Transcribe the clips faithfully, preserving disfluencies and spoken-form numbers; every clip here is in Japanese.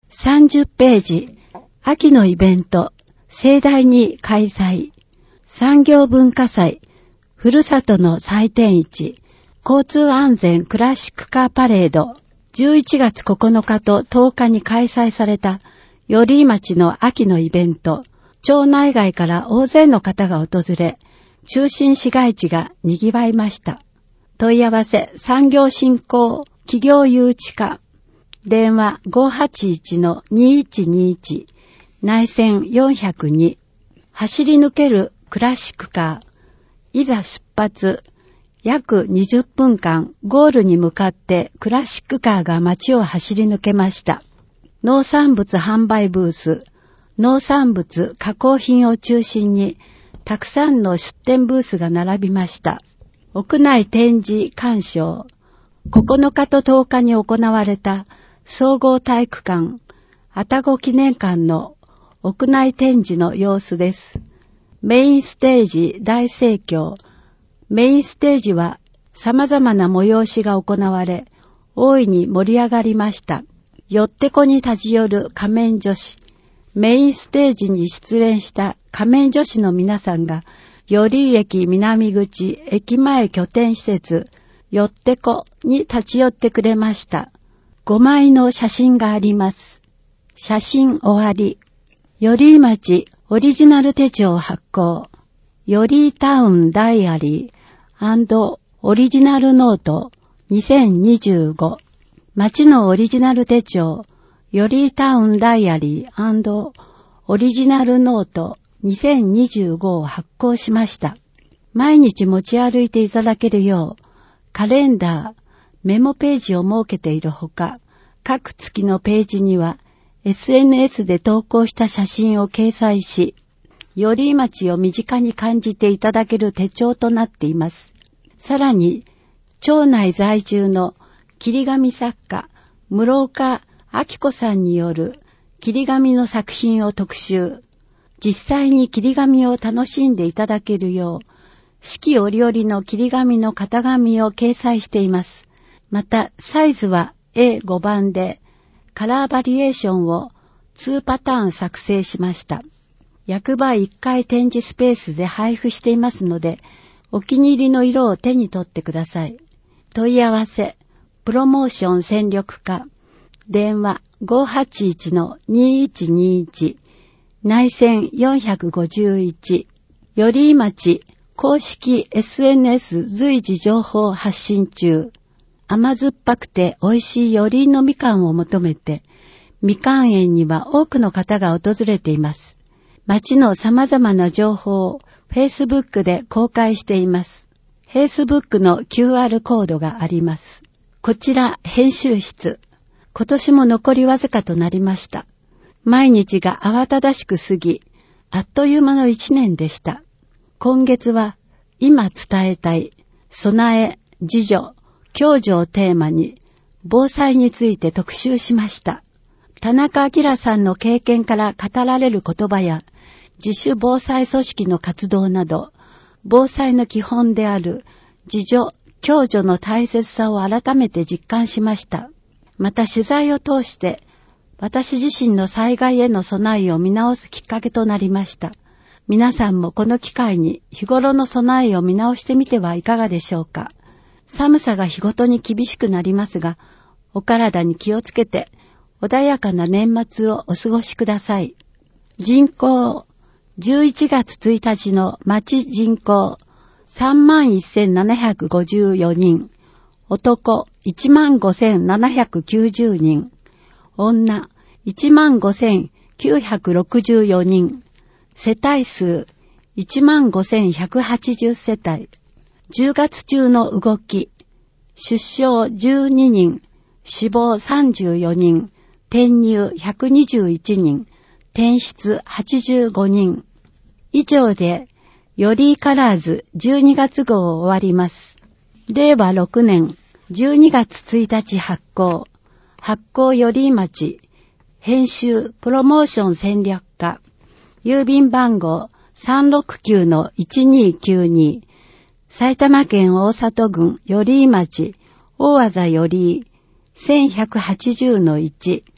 さんじゅっページ、秋のイベント、盛大に開催。産業文化祭、ふるさとの祭典市、交通安全クラシックカーパレード、じゅういちがつここのかととおかに開催された寄居町の秋のイベント、町内外から大勢の方が訪れ、中心市街地が賑わいました。問い合わせ産業振興企業誘致課、電話 ごーはちいちのにいちにいち、内線よんひゃくに、走り抜けるクラシックカー、いざ出発、約にじゅっぷんかんゴールに向かってクラシックカーが街を走り抜けました。農産物販売ブース、農産物加工品を中心にたくさんの出店ブースが並びました。屋内展示鑑賞、ここのかととおかに行われた総合体育館、愛宕記念館の屋内展示の様子です。メインステージ大盛況。メインステージは様々な催しが行われ、大いに盛り上がりました。よってこに立ち寄る仮面女子。メインステージに出演した仮面女子の皆さんが、寄居駅南口駅前拠点施設、よってこに立ち寄ってくれました。ごまいの写真があります。写真終わり。寄居町オリジナル手帳発行。寄居タウンダイアリー&オリジナルノートにせんにじゅうご。町のオリジナル手帳、寄居タウンダイアリー&オリジナルノートにせんにじゅうごを発行しました。毎日持ち歩いていただけるよう、カレンダー、メモページを設けているほか、各月のページには エスエヌエス で投稿した写真を掲載し、寄居町を身近に感じていただける手帳となっています。さらに、町内在住の切り紙作家、室岡明子さんによる切り紙の作品を特集。実際に切り紙を楽しんでいただけるよう、四季折々の切り紙の型紙を掲載しています。また、サイズは エーご 番で、カラーバリエーションをにパターン作成しました。役場いっかい展示スペースで配布していますので、お気に入りの色を手に取ってください。問い合わせ、プロモーション戦力課、電話 ごーはちいちのにいちにいち、内線よんひゃくごじゅういち、寄居町公式 エスエヌエス 随時情報発信中。甘酸っぱくて美味しい寄居のみかんを求めて、みかん園には多くの方が訪れています。町の様々な情報を Facebook で公開しています。Facebook の キューアール コードがあります。こちら編集室。今年も残りわずかとなりました。毎日が慌ただしく過ぎ、あっという間の一年でした。今月は今伝えたい備え、自助、共助をテーマに防災について特集しました。田中明さんの経験から語られる言葉や自主防災組織の活動など、防災の基本である自助、共助の大切さを改めて実感しました。また取材を通して私自身の災害への備えを見直すきっかけとなりました。皆さんもこの機会に日頃の備えを見直してみてはいかがでしょうか。寒さが日ごとに厳しくなりますが、お体に気をつけて穏やかな年末をお過ごしください。人口じゅういちがつついたちの町人口 さんまんせんななひゃくごじゅうよにん、男 いちまんごせんななひゃくきゅうじゅうにん、女 いちまんごせんきゅうひゃくろくじゅうよにん、世帯数 いちまんごせんひゃくはちじゅう 世帯、じゅうがつ中の動き、出生じゅうににん、死亡さんじゅうよにん、転入ひゃくにじゅういちにん、転出はちじゅうごにん。以上で、寄居カラーズじゅうにがつ号を終わります。れいわろくねんじゅうにがつついたち発行、発行寄居町、編集プロモーション戦略課、郵便番号 さんろくきゅうのいちにきゅうに、埼玉県大里郡寄居町、大字寄居 せんひゃくはちじゅうのいち、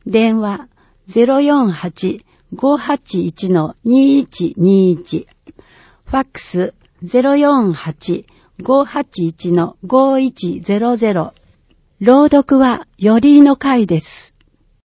電話 ゼロよんはち ごはちいち にいちにいち。ファックス ゼロよんはち ごはちいち ごいちゼロゼロ。朗読はよりの会です。